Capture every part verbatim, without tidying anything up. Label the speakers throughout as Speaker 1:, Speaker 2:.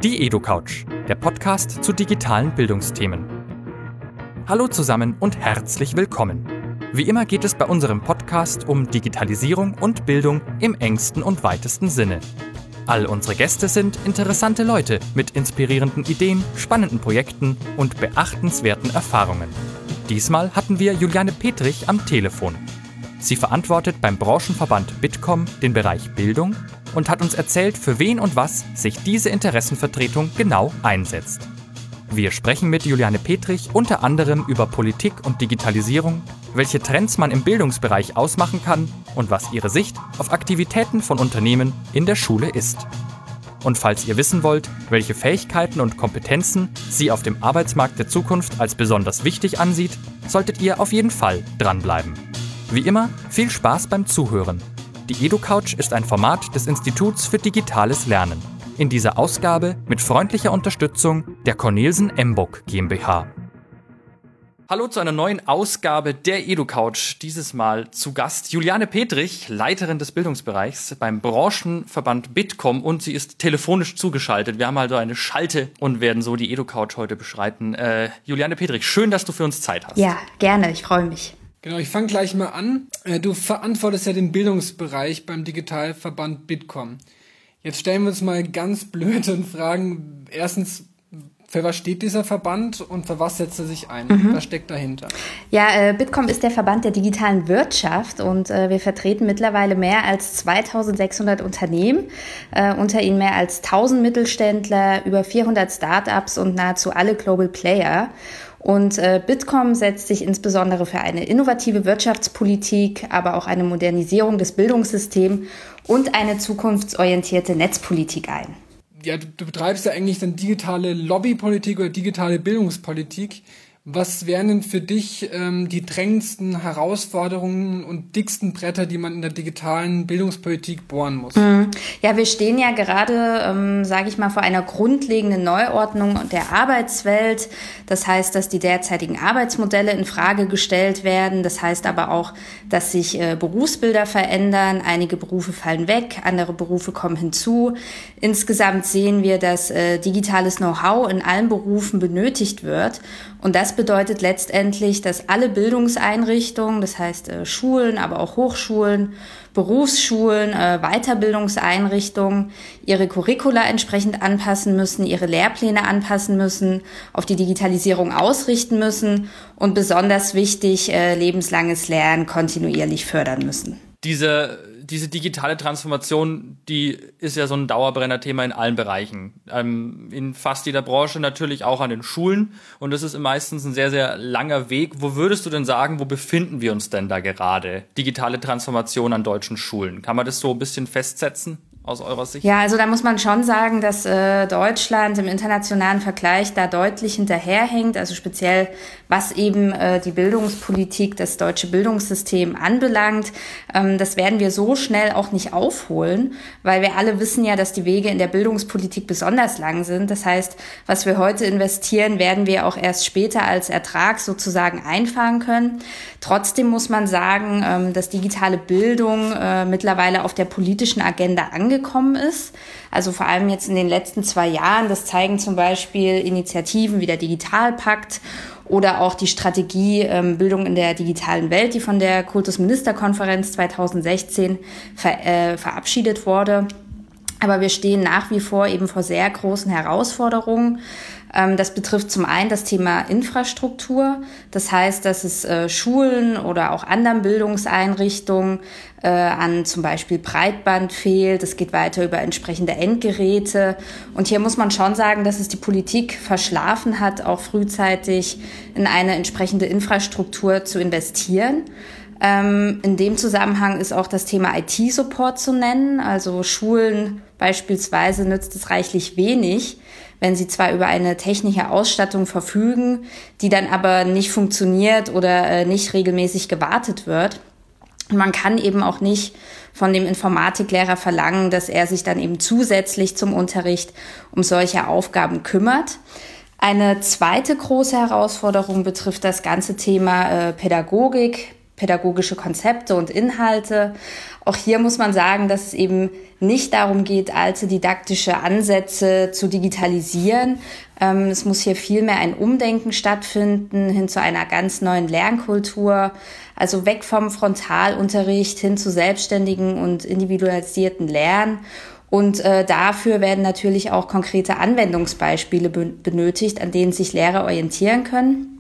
Speaker 1: Die EduCouch, der Podcast zu digitalen Bildungsthemen. Hallo zusammen und herzlich willkommen. Wie immer geht es bei unserem Podcast um Digitalisierung und Bildung im engsten und weitesten Sinne. All unsere Gäste sind interessante Leute mit inspirierenden Ideen, spannenden Projekten und beachtenswerten Erfahrungen. Diesmal hatten wir Juliane Petrich am Telefon. Sie verantwortet beim Branchenverband Bitkom den Bereich Bildung und hat uns erzählt, für wen und was sich diese Interessenvertretung genau einsetzt. Wir sprechen mit Juliane Petrich unter anderem über Politik und Digitalisierung, welche Trends man im Bildungsbereich ausmachen kann und was ihre Sicht auf Aktivitäten von Unternehmen in der Schule ist. Und falls ihr wissen wollt, welche Fähigkeiten und Kompetenzen sie auf dem Arbeitsmarkt der Zukunft als besonders wichtig ansieht, solltet ihr auf jeden Fall dranbleiben. Wie immer, viel Spaß beim Zuhören. Die EduCouch ist ein Format des Instituts für digitales Lernen. In dieser Ausgabe mit freundlicher Unterstützung der Cornelsen Emburg GmbH. Hallo zu einer neuen Ausgabe der EduCouch. Dieses Mal zu Gast Juliane Petrich, Leiterin des Bildungsbereichs beim Branchenverband Bitkom, und sie ist telefonisch zugeschaltet. Wir haben also eine Schalte und werden so die EduCouch heute beschreiten. Äh, Juliane Petrich, schön, dass du für uns Zeit hast.
Speaker 2: Ja, gerne, ich freue mich.
Speaker 3: Genau, ich fange gleich mal an. Du verantwortest ja den Bildungsbereich beim Digitalverband Bitkom. Jetzt stellen wir uns mal ganz blöd und fragen, erstens, für was steht dieser Verband und für was setzt er sich ein? Mhm. Was steckt dahinter?
Speaker 2: Ja, äh, Bitkom ist der Verband der digitalen Wirtschaft und äh, wir vertreten mittlerweile mehr als zweitausendsechshundert Unternehmen, äh, unter ihnen mehr als tausend Mittelständler, über vierhundert Startups und nahezu alle Global Player. Und äh, Bitkom setzt sich insbesondere für eine innovative Wirtschaftspolitik, aber auch eine Modernisierung des Bildungssystems und eine zukunftsorientierte Netzpolitik ein.
Speaker 3: Ja, du, du betreibst ja eigentlich dann digitale Lobbypolitik oder digitale Bildungspolitik. Was wären denn für dich ähm, die drängendsten Herausforderungen und dicksten Bretter, die man in der digitalen Bildungspolitik bohren muss?
Speaker 2: Mhm. Ja, wir stehen ja gerade, ähm, sage ich mal, vor einer grundlegenden Neuordnung der Arbeitswelt. Das heißt, dass die derzeitigen Arbeitsmodelle in Frage gestellt werden. Das heißt aber auch, dass sich äh, Berufsbilder verändern. Einige Berufe fallen weg, andere Berufe kommen hinzu. Insgesamt sehen wir, dass äh, digitales Know-how in allen Berufen benötigt wird. Und das bedeutet letztendlich, dass alle Bildungseinrichtungen, das heißt äh, Schulen, aber auch Hochschulen, Berufsschulen, äh, Weiterbildungseinrichtungen, ihre Curricula entsprechend anpassen müssen, ihre Lehrpläne anpassen müssen, auf die Digitalisierung ausrichten müssen und besonders wichtig, äh, lebenslanges Lernen kontinuierlich fördern müssen.
Speaker 1: Diese, diese digitale Transformation, die ist ja so ein Dauerbrenner-Thema in allen Bereichen. Ähm, in fast jeder Branche, natürlich auch an den Schulen. Und das ist meistens ein sehr, sehr langer Weg. Wo würdest du denn sagen, wo befinden wir uns denn da gerade? Digitale Transformation an deutschen Schulen. Kann man das so ein bisschen festsetzen aus eurer Sicht?
Speaker 2: Ja, also da muss man schon sagen, dass äh, Deutschland im internationalen Vergleich da deutlich hinterherhängt, also speziell was eben äh, die Bildungspolitik, das deutsche Bildungssystem anbelangt. Ähm, das werden wir so schnell auch nicht aufholen, weil wir alle wissen ja, dass die Wege in der Bildungspolitik besonders lang sind. Das heißt, was wir heute investieren, werden wir auch erst später als Ertrag sozusagen einfahren können. Trotzdem muss man sagen, ähm, dass digitale Bildung äh, mittlerweile auf der politischen Agenda angekommen gekommen ist. Also vor allem jetzt in den letzten zwei Jahren. Das zeigen zum Beispiel Initiativen wie der Digitalpakt oder auch die Strategie ähm, Bildung in der digitalen Welt, die von der Kultusministerkonferenz zweitausendsechzehn ver, äh, verabschiedet wurde. Aber wir stehen nach wie vor eben vor sehr großen Herausforderungen. Das betrifft zum einen das Thema Infrastruktur. Das heißt, dass es äh, Schulen oder auch anderen Bildungseinrichtungen äh, an zum Beispiel Breitband fehlt. Es geht weiter über entsprechende Endgeräte. Und hier muss man schon sagen, dass es die Politik verschlafen hat, auch frühzeitig in eine entsprechende Infrastruktur zu investieren. Ähm, in dem Zusammenhang ist auch das Thema I T-Support zu nennen. Also Schulen beispielsweise nützt es reichlich wenig, wenn sie zwar über eine technische Ausstattung verfügen, die dann aber nicht funktioniert oder äh, nicht regelmäßig gewartet wird. Und man kann eben auch nicht von dem Informatiklehrer verlangen, dass er sich dann eben zusätzlich zum Unterricht um solche Aufgaben kümmert. Eine zweite große Herausforderung betrifft das ganze Thema äh, Pädagogik, pädagogische Konzepte und Inhalte. Auch hier muss man sagen, dass es eben nicht darum geht, alte didaktische Ansätze zu digitalisieren. Ähm, es muss hier vielmehr ein Umdenken stattfinden hin zu einer ganz neuen Lernkultur. Also weg vom Frontalunterricht hin zu selbstständigen und individualisierten Lernen. Und äh, dafür werden natürlich auch konkrete Anwendungsbeispiele be- benötigt, an denen sich Lehrer orientieren können.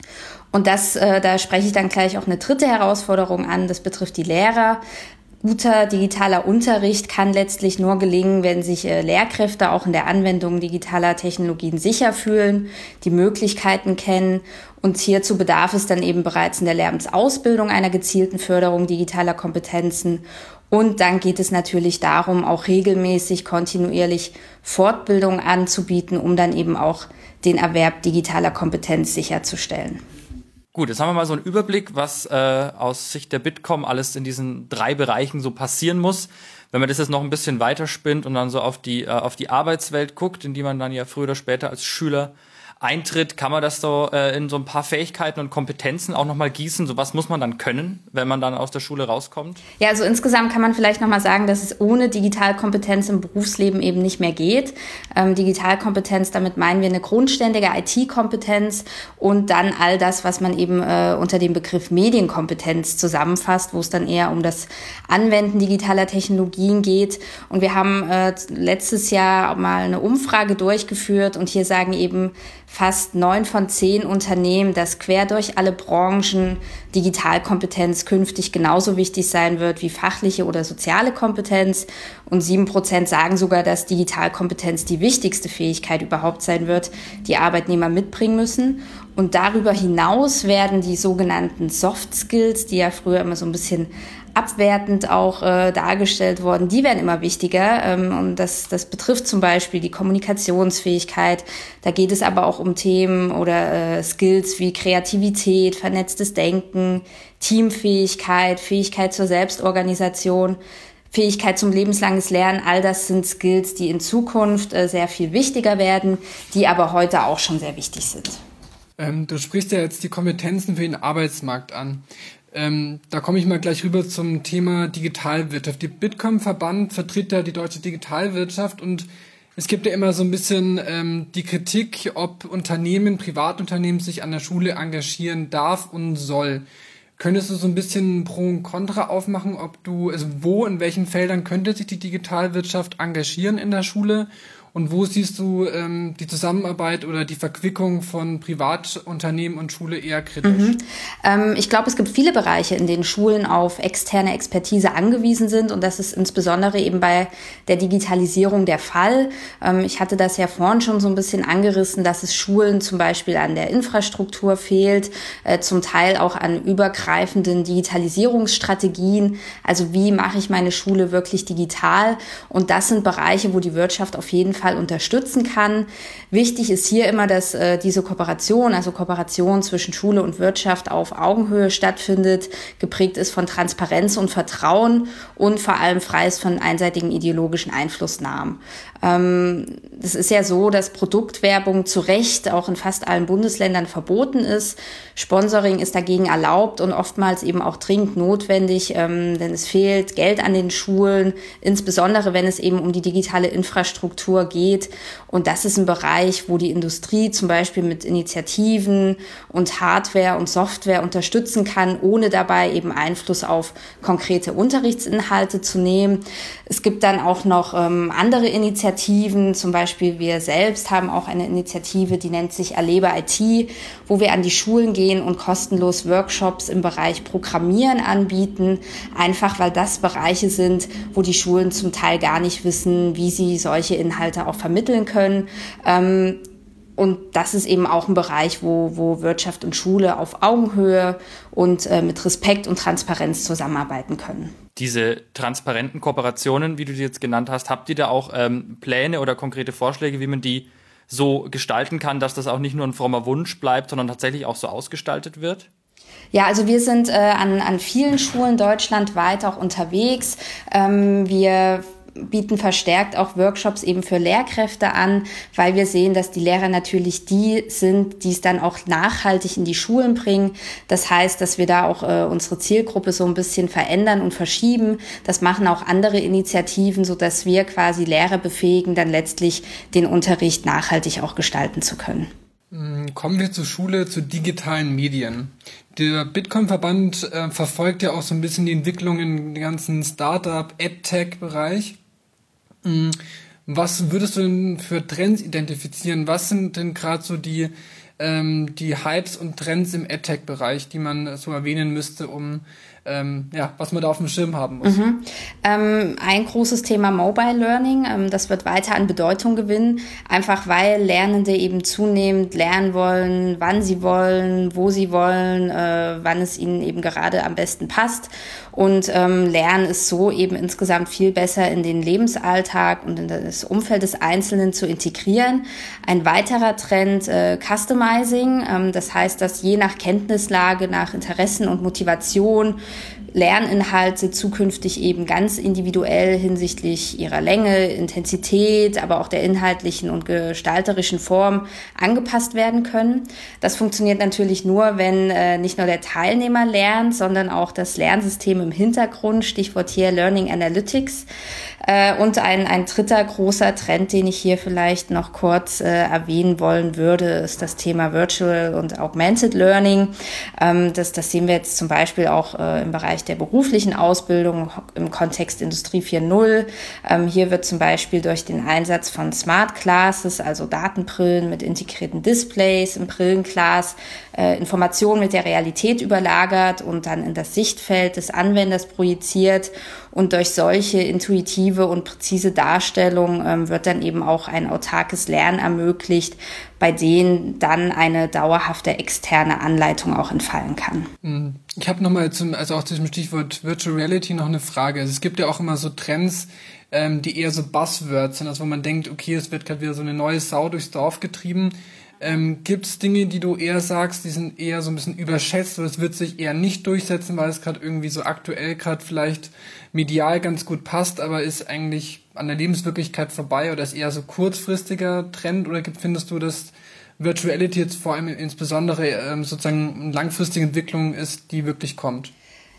Speaker 2: Und das, äh, da spreche ich dann gleich auch eine dritte Herausforderung an, das betrifft die Lehrer. Guter digitaler Unterricht kann letztlich nur gelingen, wenn sich äh, Lehrkräfte auch in der Anwendung digitaler Technologien sicher fühlen, die Möglichkeiten kennen. Und hierzu bedarf es dann eben bereits in der Lehramtsausbildung einer gezielten Förderung digitaler Kompetenzen. Und dann geht es natürlich darum, auch regelmäßig, kontinuierlich Fortbildung anzubieten, um dann eben auch den Erwerb digitaler Kompetenz sicherzustellen.
Speaker 1: Gut, jetzt haben wir mal so einen Überblick, was äh, aus Sicht der Bitkom alles in diesen drei Bereichen so passieren muss. Wenn man das jetzt noch ein bisschen weiterspinnt und dann so auf die, äh, auf die Arbeitswelt guckt, in die man dann ja früher oder später als Schüler eintritt, kann man das so äh, in so ein paar Fähigkeiten und Kompetenzen auch nochmal gießen? So was muss man dann können, wenn man dann aus der Schule rauskommt?
Speaker 2: Ja, also insgesamt kann man vielleicht nochmal sagen, dass es ohne Digitalkompetenz im Berufsleben eben nicht mehr geht. Ähm, Digitalkompetenz, damit meinen wir eine grundständige I T-Kompetenz und dann all das, was man eben äh, unter dem Begriff Medienkompetenz zusammenfasst, wo es dann eher um das Anwenden digitaler Technologien geht. Und wir haben äh, letztes Jahr mal eine Umfrage durchgeführt und hier sagen eben fast neun von zehn Unternehmen, dass quer durch alle Branchen Digitalkompetenz künftig genauso wichtig sein wird wie fachliche oder soziale Kompetenz. Und sieben Prozent sagen sogar, dass Digitalkompetenz die wichtigste Fähigkeit überhaupt sein wird, die Arbeitnehmer mitbringen müssen. Und darüber hinaus werden die sogenannten Soft Skills, die ja früher immer so ein bisschen abwertend auch äh, dargestellt worden, die werden immer wichtiger. Ähm, und das, das betrifft zum Beispiel die Kommunikationsfähigkeit. Da geht es aber auch um Themen oder äh, Skills wie Kreativität, vernetztes Denken, Teamfähigkeit, Fähigkeit zur Selbstorganisation, Fähigkeit zum lebenslanges Lernen. All das sind Skills, die in Zukunft äh, sehr viel wichtiger werden, die aber heute auch schon sehr wichtig sind.
Speaker 3: Ähm, du sprichst ja jetzt die Kompetenzen für den Arbeitsmarkt an. Ähm, da komme ich mal gleich rüber zum Thema Digitalwirtschaft. Die Bitkom-Verband vertritt ja die deutsche Digitalwirtschaft und es gibt ja immer so ein bisschen ähm, die Kritik, ob Unternehmen, Privatunternehmen sich an der Schule engagieren darf und soll. Könntest du so ein bisschen Pro und Contra aufmachen, ob du, also wo, in welchen Feldern könnte sich die Digitalwirtschaft engagieren in der Schule? Und wo siehst du ähm, die Zusammenarbeit oder die Verquickung von Privatunternehmen und Schule eher kritisch?
Speaker 2: Mhm. Ähm, ich glaube, es gibt viele Bereiche, in denen Schulen auf externe Expertise angewiesen sind. Und das ist insbesondere eben bei der Digitalisierung der Fall. Ähm, ich hatte das ja vorhin schon so ein bisschen angerissen, dass es Schulen zum Beispiel an der Infrastruktur fehlt, äh, zum Teil auch an übergreifenden Digitalisierungsstrategien. Also wie mache ich meine Schule wirklich digital? Und das sind Bereiche, wo die Wirtschaft auf jeden Fall Fall unterstützen kann. Wichtig ist hier immer, dass äh, diese Kooperation, also Kooperation zwischen Schule und Wirtschaft auf Augenhöhe stattfindet, geprägt ist von Transparenz und Vertrauen und vor allem frei ist von einseitigen ideologischen Einflussnahmen. Ähm, es ist ja so, dass Produktwerbung zu Recht auch in fast allen Bundesländern verboten ist. Sponsoring ist dagegen erlaubt und oftmals eben auch dringend notwendig, ähm, denn es fehlt Geld an den Schulen, insbesondere wenn es eben um die digitale Infrastruktur geht. Und das ist ein Bereich, wo die Industrie zum Beispiel mit Initiativen und Hardware und Software unterstützen kann, ohne dabei eben Einfluss auf konkrete Unterrichtsinhalte zu nehmen. Es gibt dann auch noch ähm, andere Initiativen, zum Beispiel wir selbst haben auch eine Initiative, die nennt sich Erlebe I T, wo wir an die Schulen gehen und kostenlos Workshops im Bereich Programmieren anbieten, einfach weil das Bereiche sind, wo die Schulen zum Teil gar nicht wissen, wie sie solche Inhalte auch vermitteln können. Ähm, Und das ist eben auch ein Bereich, wo, wo Wirtschaft und Schule auf Augenhöhe und äh, mit Respekt und Transparenz zusammenarbeiten können.
Speaker 1: Diese transparenten Kooperationen, wie du die jetzt genannt hast, habt ihr da auch ähm, Pläne oder konkrete Vorschläge, wie man die so gestalten kann, dass das auch nicht nur ein frommer Wunsch bleibt, sondern tatsächlich auch so ausgestaltet wird?
Speaker 2: Ja, also wir sind äh, an, an vielen Schulen deutschlandweit auch unterwegs. Ähm, wir bieten verstärkt auch Workshops eben für Lehrkräfte an, weil wir sehen, dass die Lehrer natürlich die sind, die es dann auch nachhaltig in die Schulen bringen. Das heißt, dass wir da auch äh, unsere Zielgruppe so ein bisschen verändern und verschieben. Das machen auch andere Initiativen, sodass wir quasi Lehrer befähigen, dann letztlich den Unterricht nachhaltig auch gestalten zu können.
Speaker 3: Kommen wir zur Schule, zu digitalen Medien. Der Bitkom-Verband äh, verfolgt ja auch so ein bisschen die Entwicklung im ganzen Startup-EdTech-Bereich. Was würdest du denn für Trends identifizieren? Was sind denn gerade so die, ähm, die Hypes und Trends im EdTech-Bereich, die man so erwähnen müsste, um Ähm, ja, was man da auf dem Schirm haben muss.
Speaker 2: Mhm. Ähm, ein großes Thema Mobile Learning, ähm, das wird weiter an Bedeutung gewinnen, einfach weil Lernende eben zunehmend lernen wollen, wann sie wollen, wo sie wollen, äh, wann es ihnen eben gerade am besten passt. Und ähm, Lernen ist so eben insgesamt viel besser in den Lebensalltag und in das Umfeld des Einzelnen zu integrieren. Ein weiterer Trend, äh, Customizing, ähm, das heißt, dass je nach Kenntnislage, nach Interessen und Motivation Lerninhalte zukünftig eben ganz individuell hinsichtlich ihrer Länge, Intensität, aber auch der inhaltlichen und gestalterischen Form angepasst werden können. Das funktioniert natürlich nur, wenn äh, nicht nur der Teilnehmer lernt, sondern auch das Lernsystem im Hintergrund, Stichwort hier Learning Analytics. Äh, und ein, ein dritter großer Trend, den ich hier vielleicht noch kurz äh, erwähnen wollen würde, ist das Thema Virtual und Augmented Learning. Ähm, das, das sehen wir jetzt zum Beispiel auch äh, im Bereich der beruflichen Ausbildung im Kontext Industrie vier Punkt null. Ähm, hier wird zum Beispiel durch den Einsatz von Smart Classes, also Datenbrillen mit integrierten Displays im Brillenglas, äh, Informationen mit der Realität überlagert und dann in das Sichtfeld des Anwenders projiziert. Und durch solche intuitive und präzise Darstellung ähm, wird dann eben auch ein autarkes Lernen ermöglicht, bei denen dann eine dauerhafte externe Anleitung auch entfallen kann.
Speaker 3: Ich habe nochmal zum, also auch zu diesem Stichwort Virtual Reality noch eine Frage. Also es gibt ja auch immer so Trends, ähm, die eher so Buzzwords sind, also wo man denkt, okay, es wird gerade wieder so eine neue Sau durchs Dorf getrieben. Ähm, gibt es Dinge, die du eher sagst, die sind eher so ein bisschen überschätzt oder es wird sich eher nicht durchsetzen, weil es gerade irgendwie so aktuell gerade vielleicht medial ganz gut passt, aber ist eigentlich an der Lebenswirklichkeit vorbei oder ist eher so kurzfristiger Trend oder gibt, findest du, dass Virtuality jetzt vor allem insbesondere ähm, sozusagen eine langfristige Entwicklung ist, die wirklich kommt?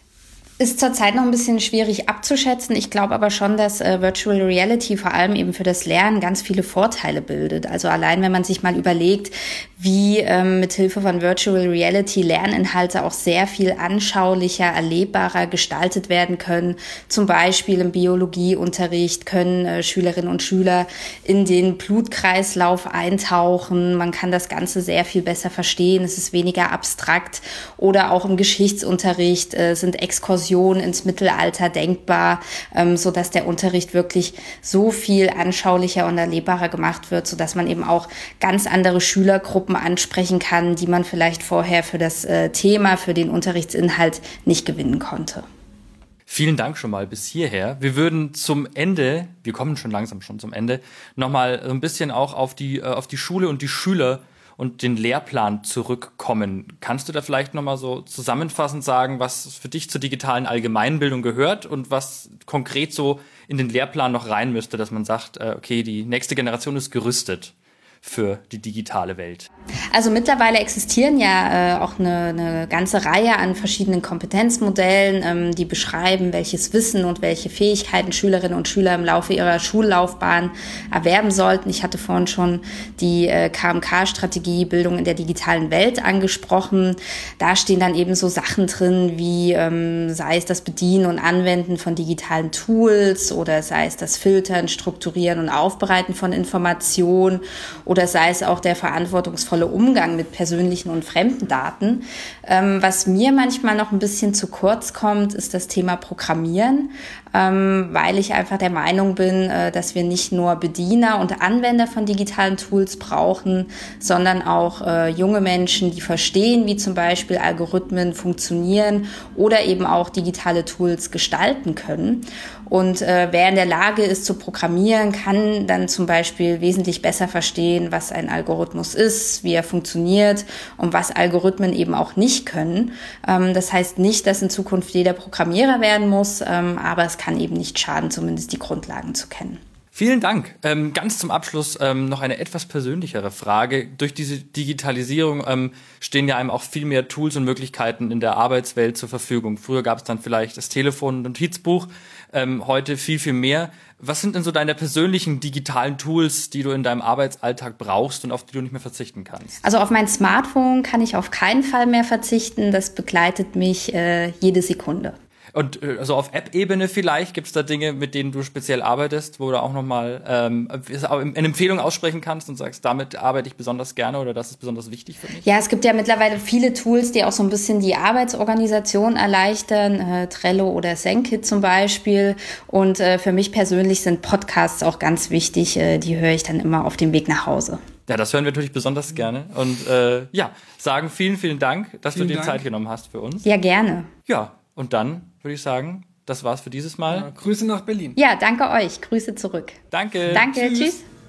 Speaker 2: Ist zurzeit noch ein bisschen schwierig abzuschätzen. Ich glaube aber schon, dass äh, Virtual Reality vor allem eben für das Lernen ganz viele Vorteile bildet. Also allein, wenn man sich mal überlegt, wie ähm, mit Hilfe von Virtual Reality Lerninhalte auch sehr viel anschaulicher, erlebbarer gestaltet werden können. Zum Beispiel im Biologieunterricht können äh, Schülerinnen und Schüler in den Blutkreislauf eintauchen. Man kann das Ganze sehr viel besser verstehen. Es ist weniger abstrakt. Oder auch im Geschichtsunterricht äh, sind Exkursionen ins Mittelalter denkbar, ähm, so dass der Unterricht wirklich so viel anschaulicher und erlebbarer gemacht wird, so dass man eben auch ganz andere Schülergruppen ansprechen kann, die man vielleicht vorher für das äh, Thema, für den Unterrichtsinhalt nicht gewinnen konnte.
Speaker 1: Vielen Dank schon mal bis hierher. Wir würden zum Ende, wir kommen schon langsam schon zum Ende, nochmal so ein bisschen auch auf die, äh, auf die Schule und die Schüler und den Lehrplan zurückkommen. Kannst du da vielleicht nochmal so zusammenfassend sagen, was für dich zur digitalen Allgemeinbildung gehört und was konkret so in den Lehrplan noch rein müsste, dass man sagt, äh, okay, die nächste Generation ist gerüstet für die digitale Welt?
Speaker 2: Also mittlerweile existieren ja äh, auch eine, eine ganze Reihe an verschiedenen Kompetenzmodellen, ähm, die beschreiben, welches Wissen und welche Fähigkeiten Schülerinnen und Schüler im Laufe ihrer Schullaufbahn erwerben sollten. Ich hatte vorhin schon die äh, K M K-Strategie Bildung in der digitalen Welt angesprochen. Da stehen dann eben so Sachen drin, wie ähm, sei es das Bedienen und Anwenden von digitalen Tools oder sei es das Filtern, Strukturieren und Aufbereiten von Informationen oder sei es auch der verantwortungsvolle Umgang mit persönlichen und fremden Daten. Ähm, was mir manchmal noch ein bisschen zu kurz kommt, ist das Thema Programmieren, ähm, weil ich einfach der Meinung bin, äh, dass wir nicht nur Bediener und Anwender von digitalen Tools brauchen, sondern auch äh, junge Menschen, die verstehen, wie zum Beispiel Algorithmen funktionieren oder eben auch digitale Tools gestalten können. Und äh, wer in der Lage ist zu programmieren, kann dann zum Beispiel wesentlich besser verstehen, was ein Algorithmus ist, wie er funktioniert und was Algorithmen eben auch nicht können. Ähm, das heißt nicht, dass in Zukunft jeder Programmierer werden muss, ähm, aber es kann eben nicht schaden, zumindest die Grundlagen zu kennen.
Speaker 1: Vielen Dank. Ähm, ganz zum Abschluss ähm, noch eine etwas persönlichere Frage. Durch diese Digitalisierung ähm, stehen ja einem auch viel mehr Tools und Möglichkeiten in der Arbeitswelt zur Verfügung. Früher gab es dann vielleicht das Telefon und Notizbuch, ähm, heute viel, viel mehr. Was sind denn so deine persönlichen digitalen Tools, die du in deinem Arbeitsalltag brauchst und auf die du nicht mehr verzichten kannst?
Speaker 2: Also auf mein Smartphone kann ich auf keinen Fall mehr verzichten. Das begleitet mich äh, jede Sekunde.
Speaker 1: Und also auf App-Ebene vielleicht, gibt es da Dinge, mit denen du speziell arbeitest, wo du auch nochmal ähm, eine Empfehlung aussprechen kannst und sagst, damit arbeite ich besonders gerne oder das ist besonders wichtig für mich?
Speaker 2: Ja, es gibt ja mittlerweile viele Tools, die auch so ein bisschen die Arbeitsorganisation erleichtern, äh, Trello oder Zenkit zum Beispiel. Und äh, für mich persönlich sind Podcasts auch ganz wichtig, äh, die höre ich dann immer auf dem Weg nach Hause.
Speaker 1: Ja, das hören wir natürlich besonders gerne und äh, ja, sagen vielen, vielen Dank, dass vielen du dir Dank. Zeit genommen hast für uns.
Speaker 2: Ja, gerne.
Speaker 1: Ja, und dann würde ich sagen, das war's für dieses Mal.
Speaker 3: Ja, Grüße nach Berlin.
Speaker 2: Ja, danke euch. Grüße zurück.
Speaker 1: Danke.
Speaker 2: Danke, tschüss. tschüss.